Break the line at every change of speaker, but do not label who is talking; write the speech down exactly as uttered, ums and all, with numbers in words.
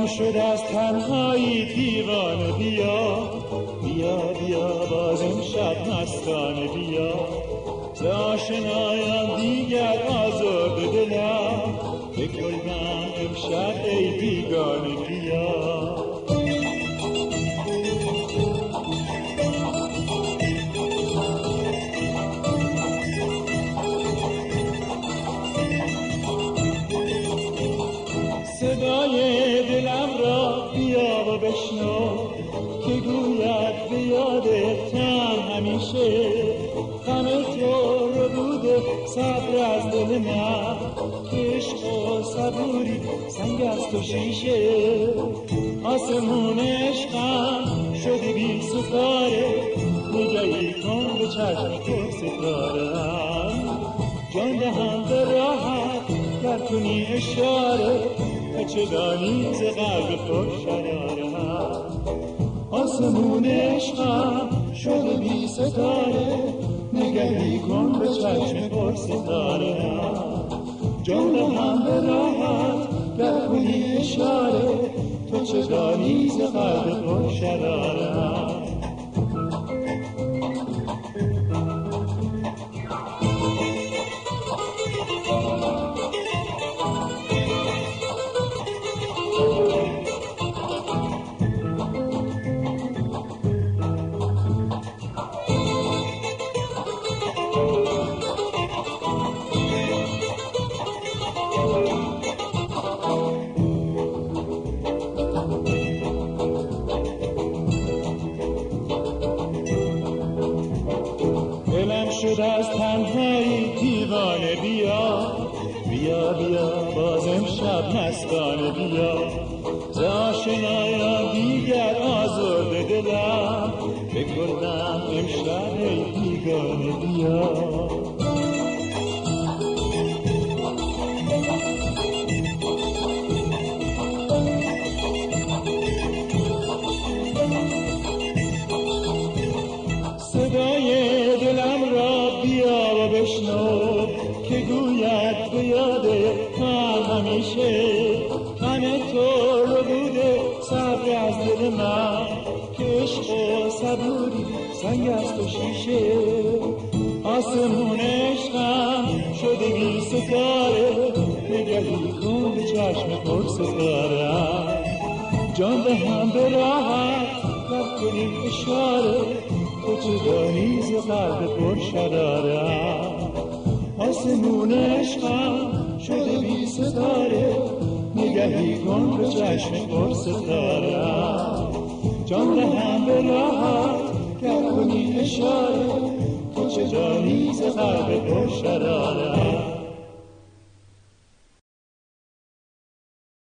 دلم شد از تنهایی دیوانه، بیا بیا بیا باز امشب مستانه، بیا ز آشنایان دیگر آزرده دلم، بگل من امشب ای بیگانه، بیا صدای دلم را بیا و بشنو که گوید به یاد تن همیشه، غم تو رو بوده صبر از دل من، عشق و صبوری سنگ است و شیشه، آسمون عشقم شده بی ستاره، نگهی کن به چشم پر ستاره‌ام، جان دهم به راحت گر کنی اشاره، چه دانی ز قلب پر شراره‌ام، آسمون عشقم شده بی ستاره، نگهی کن به چشم پر ستاره‌ام، جان دهم به راحت گر کنی اشاره، تو چه دانی ز قلب پر شراره‌ام. دلم شد از تنهایی دیوانه، بیا بیا بیا باز امشب مستانه، بیا ز آشنایان دیگر آزرده دلم، بگردم امشب ای بیگانه، بیا صدای دلم را بیا و بشنو که گوید به یاد من همیشه، غم تو رو بوده صبر از دل من، که عشق و صبوری سنگ است و شیشه، آسمون عشقم شده بی ستاره، نگهی کن به چشم پر ستاره‌ام، جان دهم به راحت گر کنی اشاره، تو چه دانی ز قلب پر شراره‌ام، آسمون عشقم شده بی ستاره، نگهی کن به چشم پر ستاره‌ام، جان دهم به راحت گر کنی اشاره، تو چه دانی ز قلب پر شراره‌ام.